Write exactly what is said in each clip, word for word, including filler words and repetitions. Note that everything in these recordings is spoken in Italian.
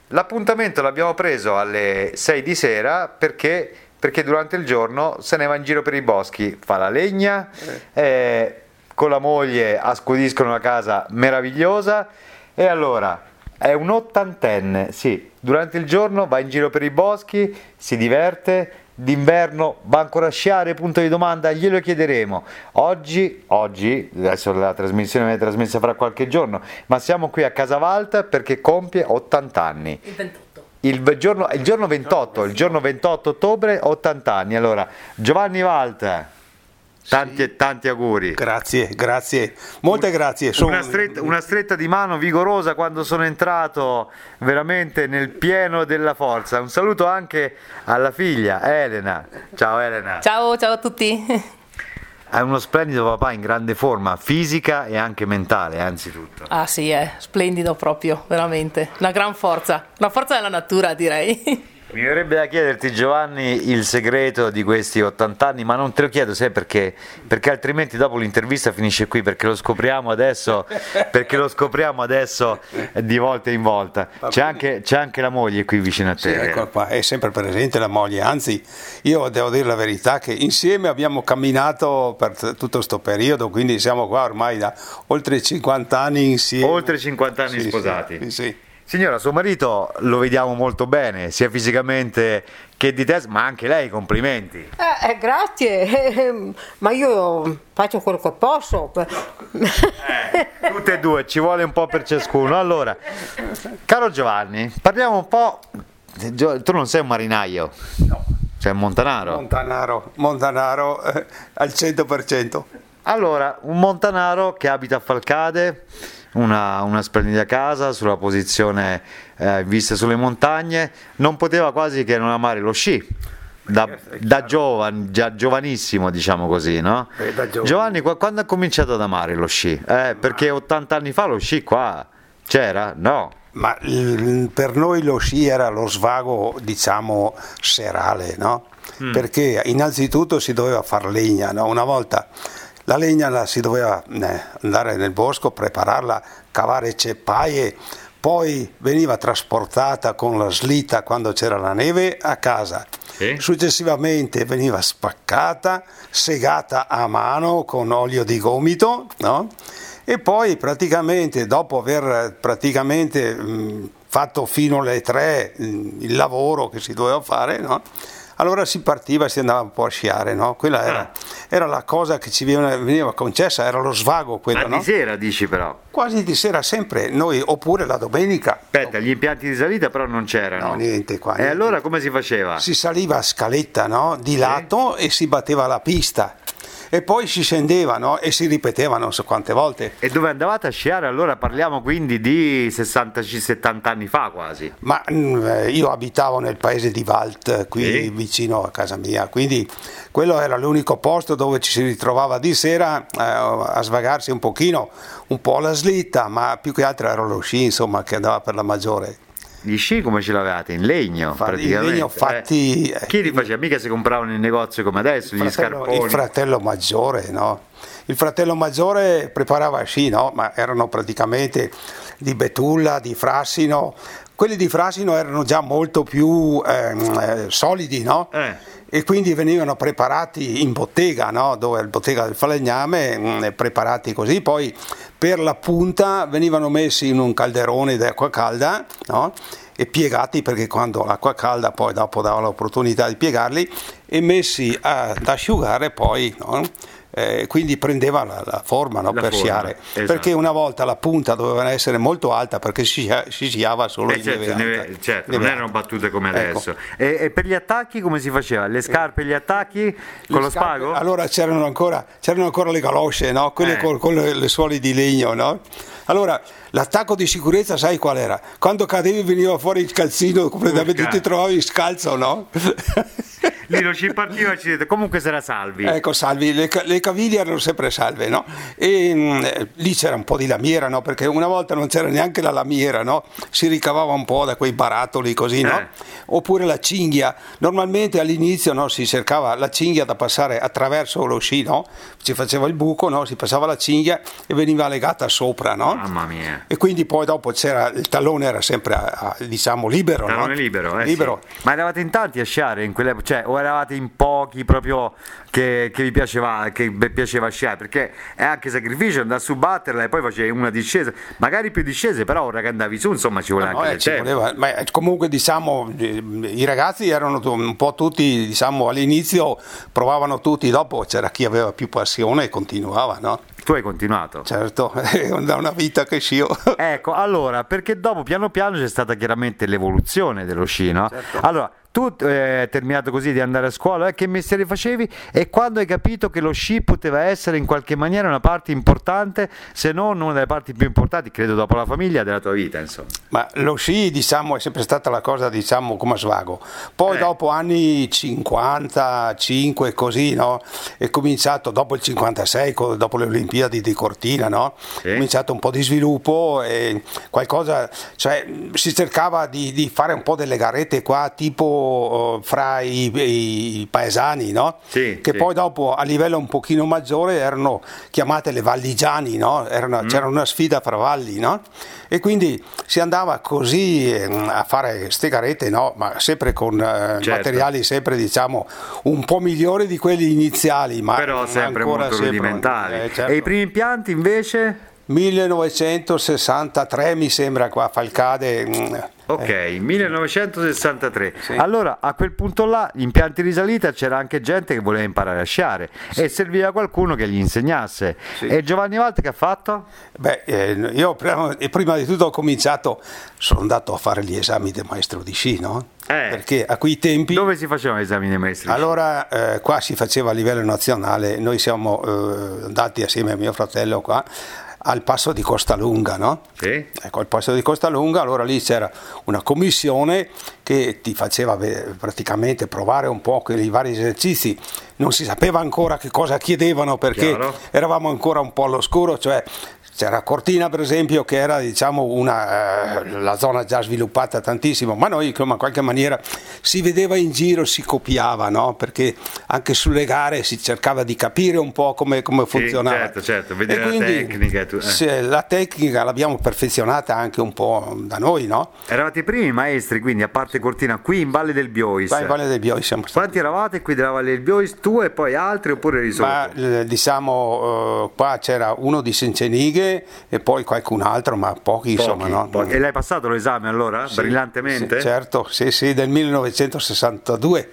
l'appuntamento l'abbiamo preso alle sei di sera perché, perché durante il giorno se ne va in giro per i boschi, fa la legna, eh. Eh, con la moglie accudiscono una casa meravigliosa e allora è un ottantenne, sì, durante il giorno va in giro per i boschi, si diverte, d'inverno va ancora a sciare, punto di domanda, glielo chiederemo. Oggi, oggi, adesso la trasmissione viene trasmessa fra qualche giorno, ma siamo qui a Casavalta perché compie ottanta anni. Il ventotto. Il giorno, il giorno ventotto, il giorno ventotto ottobre, ottanta anni. Allora, Giovanni Valta, tanti e tanti auguri. Grazie, grazie, molte grazie. Sono... Una, stretta, una stretta di mano vigorosa quando sono entrato veramente nel pieno della forza. Un saluto anche alla figlia Elena. Ciao Elena. Ciao, ciao a tutti. Hai uno splendido papà in grande forma fisica e anche mentale, anzitutto. Ah sì, è splendido proprio, veramente. Una gran forza, una forza della natura direi. Mi verrebbe da chiederti, Giovanni, il segreto di questi ottanta anni, ma non te lo chiedo, sai perché? Perché altrimenti dopo l'intervista finisce qui, perché lo scopriamo adesso, perché lo scopriamo adesso di volta in volta. C'è anche, c'è anche la moglie qui vicino a te. Sì, ecco qua, è sempre presente la moglie, anzi io devo dire la verità che insieme abbiamo camminato per tutto questo periodo, quindi siamo qua ormai da oltre cinquanta anni insieme. Oltre cinquanta anni sì, sposati. Sì, sì. Signora, suo marito lo vediamo molto bene, sia fisicamente che di testa, ma anche lei, complimenti. Eh, eh, grazie, eh, ma io faccio quello che posso. Eh, tutte e due, ci vuole un po' per ciascuno. Allora, caro Giovanni, parliamo un po'. Tu non sei un marinaio? No. Sei un montanaro? Montanaro, montanaro eh, al cento per cento. Allora, un montanaro che abita a Falcade. Una, una splendida casa sulla posizione eh, vista sulle montagne, non poteva quasi che non amare lo sci da, da giovane, già giovanissimo, diciamo così, no? Eh, da giovane. Giovanni, quando ha cominciato ad amare lo sci? Eh, perché ottanta anni fa lo sci qua c'era? No. Ma il, per noi lo sci era lo svago, diciamo, serale, no? Mm. Perché innanzitutto si doveva far legna, no? Una volta la legna la si doveva eh, andare nel bosco, prepararla, cavare ceppaie, poi veniva trasportata con la slitta quando c'era la neve a casa. Sì. Successivamente veniva spaccata, segata a mano con olio di gomito, no? E poi praticamente dopo aver praticamente mh, fatto fino alle tre mh, il lavoro che si doveva fare, no? Allora si partiva e si andava un po' a sciare, no? Quella era, ah. era la cosa che ci veniva, veniva concessa, era lo svago quello, ma no? di sera dici però? Quasi di sera sempre, noi, oppure la domenica. Aspetta, gli impianti di salita però non c'erano. No, niente qua. E niente. Allora come si faceva? Si saliva a scaletta, no? Di lato sì. E si batteva la pista. E poi si scendeva, no? E si ripeteva non so quante volte. E dove andavate a sciare? Allora parliamo quindi di sessanta settanta anni fa quasi. Ma mh, io abitavo nel paese di Valt, qui sì. vicino a casa mia, quindi quello era l'unico posto dove ci si ritrovava di sera eh, a svagarsi un pochino, un po' alla slitta, ma più che altro era lo sci, insomma, che andava per la maggiore. Gli sci come ce l'avevate? In legno Fatti, praticamente? In legno fatti... Eh, chi li faceva? Mica si compravano in negozio come adesso, il gli fratello, scarponi? Il fratello maggiore, no? Il fratello maggiore preparava sci, no? Ma erano praticamente di betulla, di frassino. Quelli di frassino erano già molto più eh, solidi, no? Eh. E quindi venivano preparati in bottega, no? Dove è il bottega del falegname, mh, preparati così, poi per la punta venivano messi in un calderone d'acqua calda, no? E piegati, perché quando l'acqua calda poi dopo dava l'opportunità di piegarli, e messi ad asciugare poi, no? Eh, quindi prendeva la, la forma, no? La per forma, sciare, esatto. Perché una volta la punta doveva essere molto alta perché si, si sciava solo eh, in certo, neve, neve certo, non erano battute come ecco. Adesso. E, e per gli attacchi come si faceva? Le scarpe e gli attacchi con le lo scarpe, spago? Allora c'erano ancora, c'erano ancora le galosce, no? Quelle eh. con, con le, le suole di legno, no? Allora l'attacco di sicurezza sai qual era? Quando cadevi veniva fuori il calzino completamente, tu ti trovavi scalzo, no? Lì non ci partiva, ci dite, comunque sarà salvi. Ecco, salvi, le, le caviglie erano sempre salve, no? E mh, lì c'era un po' di lamiera, no? Perché una volta non c'era neanche la lamiera, no? Si ricavava un po' da quei barattoli così, no? Eh. Oppure la cinghia. Normalmente all'inizio, no, si cercava la cinghia da passare attraverso lo sci, no? Si faceva il buco, no? Si passava la cinghia e veniva legata sopra, no? Mamma mia. E quindi poi dopo c'era il tallone, era sempre a, a, diciamo libero, Tallone no? libero, eh, libero. Sì. Ma eravate in tanti a sciare in quell'epoca, cioè, o eravate in pochi proprio che, che vi piaceva, che vi piaceva sciare? Perché è anche sacrificio andare su, batterla e poi facevi una discesa, magari più discese, però ora che andavi su, insomma, ci vuole No, anche eh, del ci tempo. voleva, ma comunque diciamo i ragazzi erano un po' tutti, diciamo all'inizio provavano tutti, dopo c'era chi aveva più passione e continuava, no? Tu hai continuato? Certo, è da una vita che scio. Ecco, allora, perché dopo piano piano c'è stata chiaramente l'evoluzione dello sci, no? Certo. Allora, tu hai eh, terminato così di andare a scuola, eh, che mestiere facevi e quando hai capito che lo sci poteva essere in qualche maniera una parte importante, se non una delle parti più importanti, credo dopo la famiglia, della tua vita, insomma? Ma lo sci, diciamo, è sempre stata la cosa, diciamo, come svago. Poi Eh. dopo anni cinquantacinque, così, no? È cominciato, dopo il cinquantasei, co- dopo le Olimpiadi di Cortina, no? Sì. È cominciato un po' di sviluppo e qualcosa, cioè si cercava di, di fare un po' delle garette qua, tipo eh, fra i, i paesani, no? Sì, Che sì. poi dopo a livello un pochino maggiore erano chiamate le valligiani, no? Erano- Mm. C'era una sfida fra valli, no? E quindi si andava così eh, a fare ste garette, no? Ma sempre con eh, Certo. materiali sempre, diciamo, un po' migliori di quelli iniziali, ma Però sempre ancora molto sempre- rudimentali. eh, certo. E i primi impianti invece? millenovecentosessantatré mi sembra qua a Falcade. mm, Ok, millenovecentosessantatré. Sì. Allora a quel punto là, gli impianti di salita, c'era anche gente che voleva imparare a sciare e serviva qualcuno che gli insegnasse. Sì. E Giovanni Valti che ha fatto? Beh, eh, io prima, e prima di tutto ho cominciato, sono andato a fare gli esami del maestro di sci, no? Eh. Perché a quei tempi... Dove si facevano gli esami dei maestri? Allora, eh, qua si faceva a livello nazionale, noi siamo eh, andati assieme a mio fratello qua al passo di Costalunga, no? Sì. Ecco, al passo di Costalunga, allora lì c'era una commissione che ti faceva beh, praticamente provare un po' i vari esercizi, non si sapeva ancora che cosa chiedevano perché Chiaro. eravamo ancora un po' all'oscuro, cioè c'era Cortina per esempio che era diciamo una, eh, la zona già sviluppata tantissimo, ma noi insomma in qualche maniera si vedeva in giro, si copiava, no? Perché anche sulle gare si cercava di capire un po' come, come Sì, funzionava. certo, certo, vedere E la quindi, tecnica e tu- eh. se la tecnica l'abbiamo perfezionata anche un po' da noi, no? Eravate i primi maestri, quindi a parte Cortina, qui in Valle del Biois. Qua in Valle del Bioi siamo stati. Quanti eravate qui della Valle del Biois? Tu e poi altri oppure eri solo Ma tu? eh, diciamo eh, qua c'era uno di Sencenighe e poi qualcun altro, ma pochi, insomma, Pochi, no? pochi. E l'hai passato l'esame allora? Sì, Brillantemente? sì, certo, sì, sì, del millenovecentosessantadue.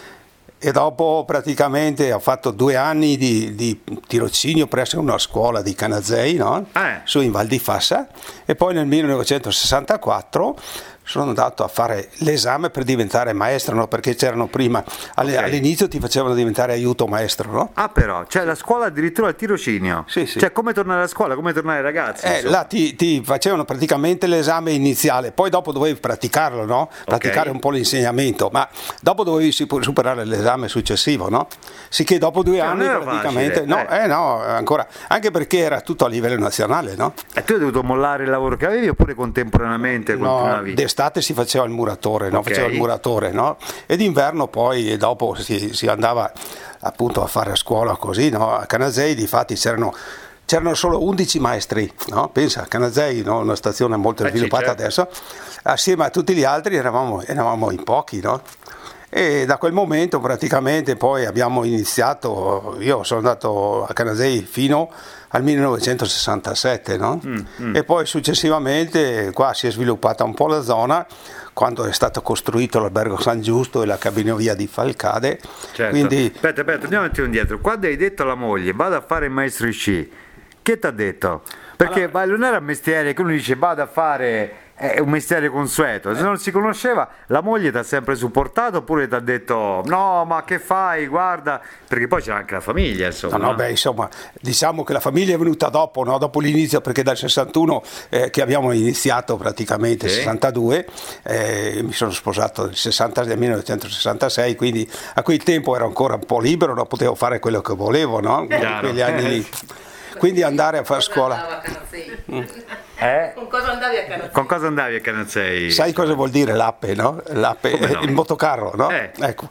E dopo praticamente ho fatto due anni di, di tirocinio presso una scuola di Canazei, no? Eh. Su in Val di Fassa, e poi nel millenovecentosessantaquattro sono andato a fare l'esame per diventare maestro, no? Perché c'erano prima, alle- Ok. all'inizio ti facevano diventare aiuto maestro, no? Ah però, cioè la scuola addirittura al tirocinio? Sì, sì. Cioè come tornare a scuola, come tornare ai ragazzi? Eh, insomma. là ti, ti facevano praticamente l'esame iniziale, poi dopo dovevi praticarlo, no? Praticare un po' l'insegnamento, ma dopo dovevi sipu- superare l'esame successivo, no? Sicché dopo due Cioè, non anni era praticamente, facile, no, eh. eh, no, ancora, anche perché era tutto a livello nazionale, no? E tu hai dovuto mollare il lavoro che avevi oppure contemporaneamente No, continuavi? d'estate si faceva il muratore, no? Ok. Faceva il muratore, no? E d'inverno poi e dopo si, si andava appunto a fare a scuola così, no? A Canazei difatti c'erano c'erano solo undici maestri, no? Pensa, Canazei, no? Una stazione molto Eh sì, sviluppata certo. adesso, assieme a tutti gli altri eravamo, eravamo in pochi, no? E da quel momento praticamente poi abbiamo iniziato, io sono andato a Canazei fino al millenovecentosessantasette, no? Mm, E poi successivamente qua si è sviluppata un po' la zona quando è stato costruito l'albergo San Giusto e la cabinovia di Falcade. Certo. Quindi Aspetta, aspetta, andiamo un attimo indietro. Quando hai detto alla moglie vado a fare il maestro di sci, che ti ha detto? Perché vai, non era un mestiere che uno dice vado a fare, è un mestiere consueto, se non si conosceva la moglie ti ha sempre supportato oppure ti ha detto no ma che fai, guarda, perché poi c'era anche la famiglia insomma. No, no, no? beh, insomma, diciamo che la famiglia è venuta dopo, no? Dopo l'inizio, perché dal sessantuno eh, che abbiamo iniziato praticamente, Sì. sessantadue, eh, mi sono sposato nel sessanta, nel millenovecentosessantasei, quindi a quel tempo ero ancora un po' libero, no? Potevo fare quello che volevo, no? In Chiaro. quegli anni lì. Quindi andare a fare scuola. Andavo a Canazei. Eh? Con cosa andavi a Canazei? Con cosa andavi a Canazei? Sai cosa vuol dire l'ape, no? L'ape, Come no? il motocarro, no? Eh. Ecco.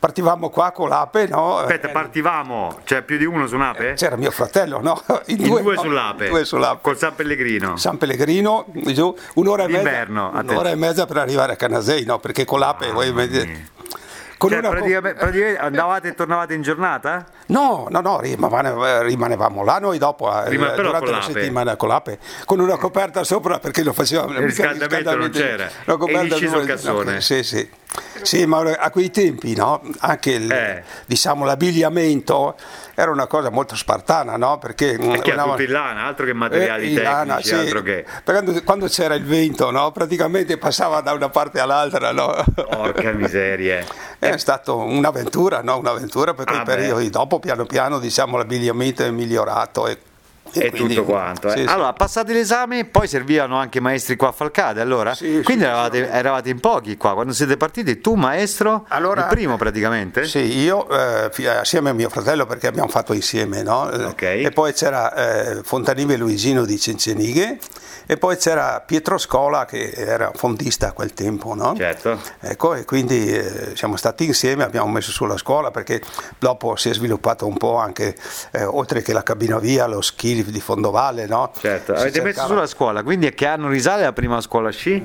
partivamo qua con l'ape, no? Aspetta, partivamo, cioè più di uno su un'ape? C'era mio fratello, no? In due, no? sull'ape, In due sull'ape. Col San Pellegrino. San Pellegrino, giù, un'ora e mezza, D'inverno, un'ora e mezza per arrivare a Canasei, no? Perché con l'ape... vuoi vedere- con Cioè, una co- praticamente, praticamente andavate e tornavate in giornata? No, no, no, rimane- rimanevamo là noi dopo, eh, Rima- però durante con la l'ape. settimana con l'ape, con una coperta sopra perché lo facevamo. Il riscaldamento non c'era. La coperta Eri sceso sopra- il cassone. ok, sì, sì. Sì, ma a quei tempi, no? Anche il, Eh. diciamo, l'abbigliamento era una cosa molto spartana, no? Perché Perché una- ha tutto in lana, altro che materiali eh, in lana, tecnici, sì. altro che... Perché quando, quando c'era il vento, no? Praticamente passava da una parte all'altra, no? Porca miseria. È stata un'avventura, no? Un'avventura per quei Ah, beh. periodi. Dopo, piano piano, diciamo, l'abbigliamento è migliorato. E, E quindi- tutto quanto. eh. sì, sì. Allora, passati l'esame, poi servivano anche maestri qua a Falcade, allora? Sì, Quindi sì, eravate, eravate in pochi qua. Quando siete partiti, tu maestro, Allora- il primo praticamente? Sì, io eh, fi- assieme a mio fratello, perché abbiamo fatto insieme, no? Eh, Ok. E poi c'era eh, Fontanive Luigino di Cencenighe, e poi c'era Pietro Scola che era fondista a quel tempo, no? Certo. Ecco, e quindi eh, siamo stati insieme, abbiamo messo su la scuola perché dopo si è sviluppato un po' anche, eh, oltre che la cabina via, lo ski di Fondovalle, no? Certo, Si avete messo cercava- sulla scuola, quindi a che anno risale la prima scuola sci?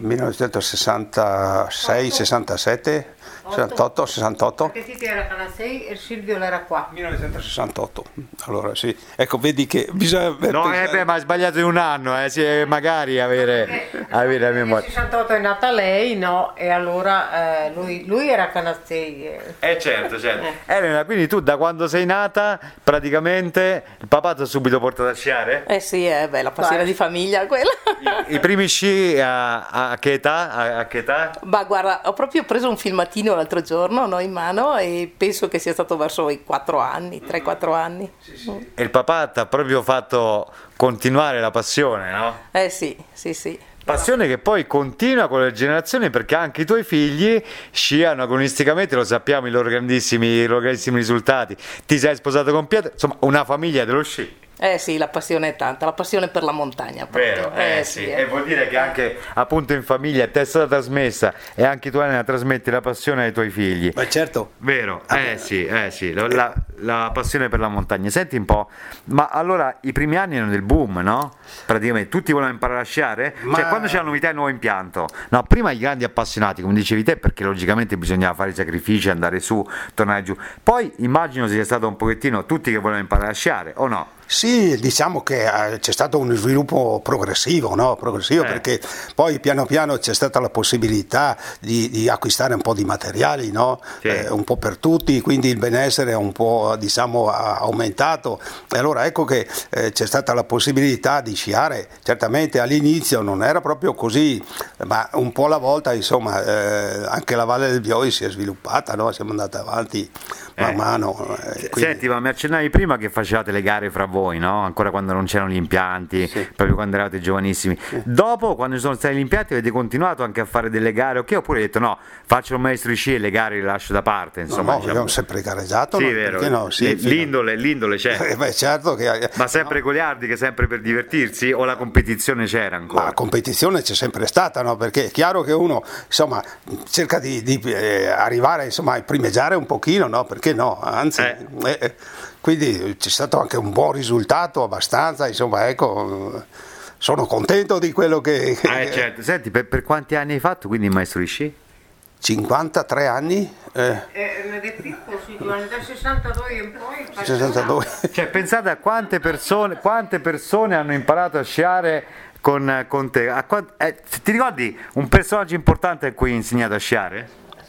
millenovecentosessantasei, sessantasette, sessantotto, sessantotto. Perché Titi era a Canasei e Silvio era qua. millenovecentosessantotto, allora sì, ecco, vedi che bisogna No, pensare- eh, beh, ma hai sbagliato di un anno, eh, sì, magari avere, avere la Nel memoria. sessantotto è nata lei, no? E allora eh, lui, lui era a Canasei. eh. Eh certo, certo. Elena, quindi tu da quando sei nata, praticamente il papà ti ha subito portato a sciare? Eh sì, è beh, la passione Vai. di famiglia quella. I primi sci a, a che età? A, a che età? Ma guarda, ho proprio preso un filmatino l'altro giorno, no, in mano, e penso che sia stato verso i quattro anni, tre quattro anni. E il papà ti ha proprio fatto continuare la passione, no? Eh sì, sì, sì. Passione che poi continua con le generazioni, perché anche i tuoi figli sciano agonisticamente, lo sappiamo, i loro grandissimi, i loro grandissimi risultati. Ti sei sposato con Pietro, insomma una famiglia dello sci. Eh sì, la passione è tanta, la passione per la montagna. proprio. Vero, eh, sì. eh. E vuol dire che anche appunto in famiglia te è stata trasmessa e anche tu Elena trasmetti la passione ai tuoi figli. Ma certo. Vero, eh sì, eh sì, la, la- la passione per la montagna. Senti un po', ma allora i primi anni erano del boom, no? Praticamente tutti volevano imparare a sciare? Ma- Cioè quando c'è la novità e il nuovo impianto? No, prima i grandi appassionati, come dicevi te, perché logicamente bisognava fare i sacrifici, andare su, tornare giù. Poi immagino sia stato un pochettino tutti che volevano imparare a sciare, o no? Sì, diciamo che eh, c'è stato uno sviluppo progressivo, no? Progressivo, Eh. perché poi piano piano c'è stata la possibilità di, di acquistare un po' di materiali, no? Sì. Eh, un po' per tutti, quindi il benessere è un po', diciamo, ha aumentato, e allora ecco che eh, c'è stata la possibilità di sciare. Certamente all'inizio non era proprio così, ma un po' alla volta, insomma, eh, anche la Valle del Bioi si è sviluppata, no? Siamo andati avanti man Eh. mano. eh, quindi- Senti, ma mi accennavi prima che facevate le gare fra voi, no? Ancora quando non c'erano gli impianti, Sì. proprio quando eravate giovanissimi. Dopo, quando ci sono stati gli impianti, avete continuato anche a fare delle gare, ok? Oppure avete detto no, faccio un maestro di sci e le gare le lascio da parte, No, insomma. no, diciamo. abbiamo sempre gareggiato, Sì, no? vero. Perché no? Sì, Le- fino- l'indole, l'indole c'è. Eh, beh, certo che... Ma sempre goliardiche, sempre per divertirsi? O la competizione c'era Ma ancora? la competizione c'è sempre stata, no? Perché è chiaro che uno, insomma, cerca di, di, eh, arrivare, insomma, a primeggiare un pochino, no? Perché no? Anzi, Eh. eh, eh, quindi c'è stato anche un buon risultato, abbastanza, insomma, ecco, eh, sono contento di quello che... Eh, certo. Senti, per, per quanti anni hai fatto quindi il maestro di sci? cinquantatré anni, eh, Eh, mi ripeto, sì, dal sessantadue in poi. sessantadue. Cioè, pensate a quante persone, quante persone hanno imparato a sciare con, con te. A qua- eh, ti ricordi un personaggio importante a cui hai insegnato a sciare?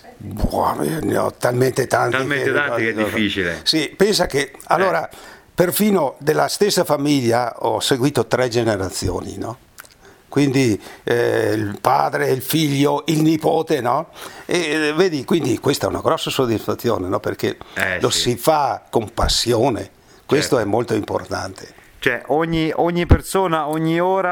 Boh, ne ho talmente tanti. Talmente tanti che è difficile. Sì, pensa che allora, perfino della stessa famiglia ho seguito tre generazioni, no? Quindi eh, il padre, il figlio, il nipote, no? E eh, vedi, quindi questa è una grossa soddisfazione, no? Perché Eh, lo sì. si fa con passione, questo Certo. è molto importante. Cioè, ogni, ogni persona, ogni ora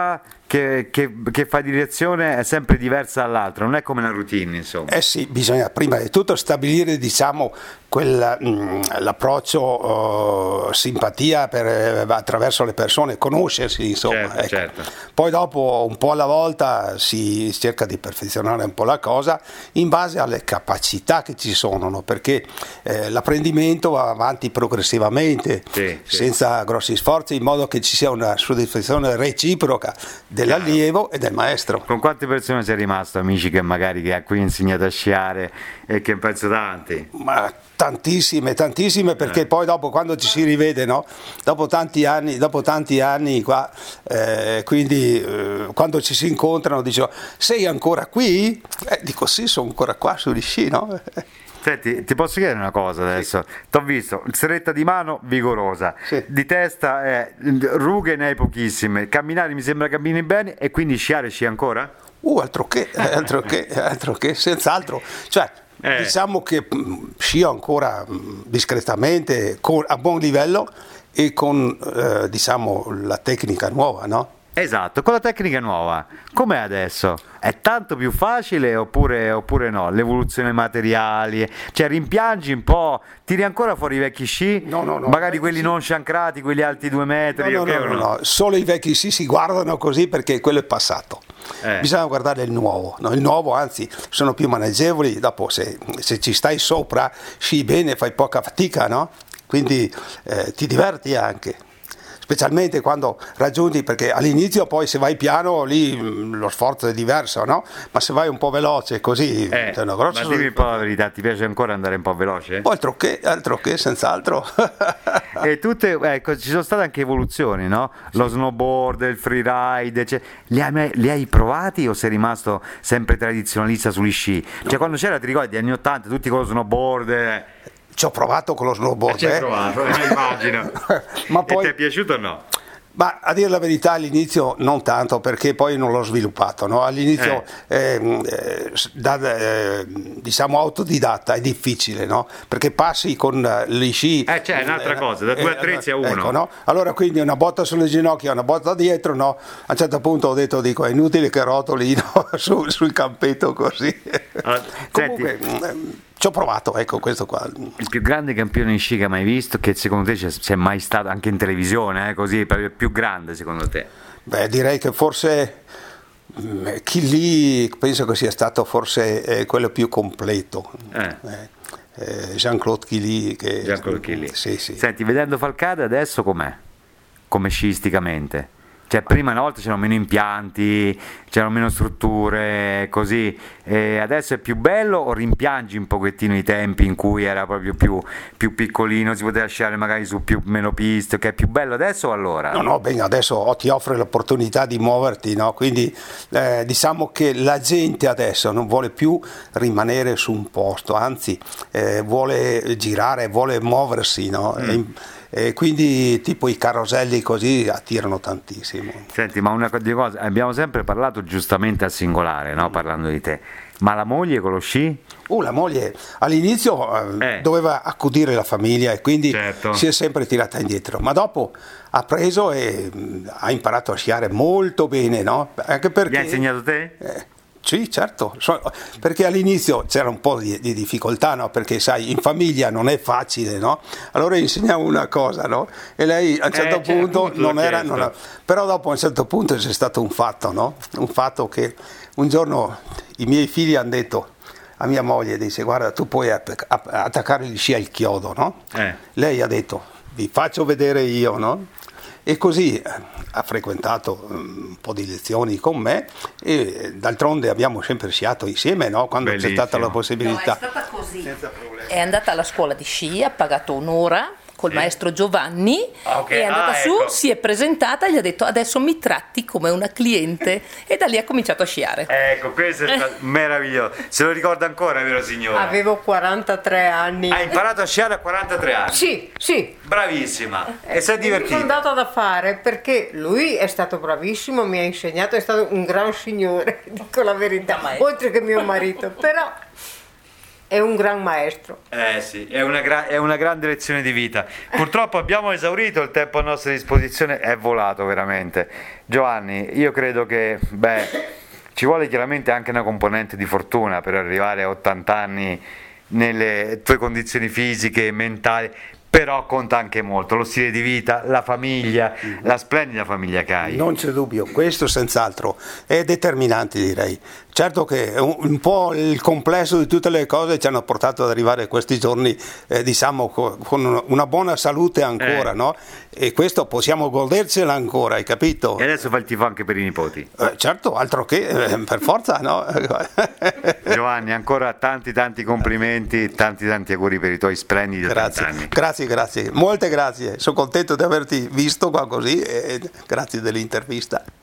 che, che, che fa direzione è sempre diversa dall'altra, non è come una routine, insomma. Eh sì, bisogna prima di tutto stabilire, diciamo, quel, mh, l'approccio uh, simpatia per, attraverso le persone, conoscersi, insomma. Certo, ecco. certo. Poi dopo, un po' alla volta, si cerca di perfezionare un po' la cosa in base alle capacità che ci sono, no? Perché eh, l'apprendimento va avanti progressivamente, sì, sì. senza grossi sforzi, in modo che ci sia una soddisfazione reciproca dell'allievo e del maestro. Con quante persone sei rimasto, amici che magari che a cui hai insegnato a sciare e che penso tanti? Ma tantissime, tantissime, perché eh. poi dopo quando ci si rivede, no? Dopo tanti anni, dopo tanti anni qua, eh, quindi eh, quando ci si incontrano dicono: sei ancora qui? Eh, dico sì, sono ancora qua sugli sci, no? Senti, ti posso chiedere una cosa adesso? Sì. Ti ho visto, stretta di mano vigorosa, sì. Di testa eh, rughe ne hai pochissime, camminare mi sembra cammini bene, e quindi sciare sci ancora? Uh, altro che, altro che, altro che, senz'altro. Cioè, eh. diciamo che mh, scio ancora mh, discretamente, con, a buon livello e con, eh, diciamo, la tecnica nuova, no? Esatto, con la tecnica nuova, com'è adesso? È tanto più facile oppure, oppure no? L'evoluzione dei materiali, cioè rimpiangi un po', tiri ancora fuori i vecchi sci, no, no, no, magari quelli sci. non sciancrati, quelli alti due metri, no, no, okay, no, no, no? no, solo i vecchi sci si guardano così perché quello è passato. Eh. Bisogna guardare il nuovo, no? Il nuovo anzi sono più maneggevoli, dopo se, se ci stai sopra sci bene, fai poca fatica, no? Quindi eh, ti diverti anche. Specialmente quando raggiungi, perché all'inizio poi se vai piano lì mh, lo sforzo è diverso, no? Ma se vai un po' veloce così eh, c'è una grossa... Ma dimmi un po' la verità, ti piace ancora andare un po' veloce? Altro che, altro che, senz'altro. E tutte, ecco, ci sono state anche evoluzioni, no? Sì. Lo snowboard, il freeride, cioè, li, hai, li hai provati o sei rimasto sempre tradizionalista sugli sci? No. Cioè quando c'era, ti ricordi, negli anni ottanta, tutti con lo snowboard... Eh, ci ho provato con lo snowboard. Eh, ci hai eh. provato, eh, immagino. Ma poi, e ti è piaciuto o no? Ma a dire la verità all'inizio non tanto, perché poi non l'ho sviluppato, no? All'inizio eh. Eh, da, eh, diciamo autodidatta è difficile, no? Perché passi con gli sci eh c'è un'altra eh, cosa, da due attrezzi a uno, ecco, no? Allora quindi una botta sulle ginocchia, una botta dietro, no? A un certo punto ho detto, dico, è inutile che rotoli, no? Su, sul campetto così. Allora, comunque senti, ci ho provato, ecco, questo qua. Il più grande campione di sci che hai mai visto, che secondo te c'è, c'è mai stato anche in televisione, eh, così, il più grande secondo te? Beh, direi che forse chi lì penso che sia stato forse eh, quello più completo. Eh. Eh, Jean-Claude Killy. Che, Jean-Claude Killy. Sì, sì. Senti, vedendo Falcade adesso com'è? Come sciisticamente? Cioè prima una volta c'erano meno impianti, c'erano meno strutture, così, e adesso è più bello o rimpiangi un pochettino i tempi in cui era proprio più, più piccolino, si poteva sciare magari su più, meno piste, che è più bello adesso o allora? No, no, bene, adesso ti offre l'opportunità di muoverti, no? Quindi eh, diciamo che la gente adesso non vuole più rimanere su un posto, anzi eh, vuole girare, vuole muoversi, no? Mm. E, E quindi tipo i caroselli così attirano tantissimo. Senti, ma una cosa, abbiamo sempre parlato giustamente al singolare, no? Parlando di te, ma la moglie con lo sci? Uh, la moglie all'inizio eh, eh. doveva accudire la famiglia e quindi certo. Si è sempre tirata indietro, ma dopo ha preso e mh, ha imparato a sciare molto bene, no? Anche perché... Gli ha insegnato te? Eh, Sì, certo, perché all'inizio c'era un po' di, di difficoltà, no? Perché sai, in famiglia non è facile, no? Allora insegniamo una cosa, no? E lei a un certo eh, punto certo, non era, non era, però dopo a un certo punto c'è stato un fatto, no? Un fatto che un giorno i miei figli hanno detto a mia moglie, dice, guarda, tu puoi attaccare gli sci al chiodo, no? Eh. Lei ha detto, vi faccio vedere io, no? E così ha frequentato un po' di lezioni con me e d'altronde abbiamo sempre sciato insieme, no? Quando Bellissimo. C'è stata la possibilità. No, è stata così. È andata alla scuola di sci, ha pagato un'ora col sì. maestro Giovanni okay. è andata ah, su, ecco. si è presentata e gli ha detto adesso mi tratti come una cliente e da lì ha cominciato a sciare. Ecco, questo è stato meraviglioso. Se lo ricorda ancora, vero signora? Avevo quarantatré anni. Hai imparato a sciare a quarantatré anni? Sì, sì. Bravissima. E sei divertita? Sono andata da fare perché lui è stato bravissimo, mi ha insegnato, è stato un gran signore, dico la verità, oltre che mio marito, però è un gran maestro. Eh sì, è una, gra- è una grande lezione di vita. Purtroppo abbiamo esaurito il tempo a nostra disposizione, è volato veramente. Giovanni, io credo che, beh, ci vuole chiaramente anche una componente di fortuna per arrivare a ottanta anni nelle tue condizioni fisiche e mentali, però conta anche molto lo stile di vita, la famiglia, mm-hmm. la splendida famiglia che hai. Non c'è dubbio, questo senz'altro è determinante, direi. Certo che un, un po' il complesso di tutte le cose ci hanno portato ad arrivare a questi giorni, eh, diciamo, con, con una buona salute ancora, eh. no? E questo possiamo godercela ancora, hai capito? E adesso fa il tifo anche per i nipoti. Eh, certo, altro che, eh, per forza, no? Giovanni, ancora tanti tanti complimenti, tanti tanti auguri per i tuoi splendidi grazie. anni. Grazie, grazie, molte grazie. Sono contento di averti visto qua così e grazie dell'intervista.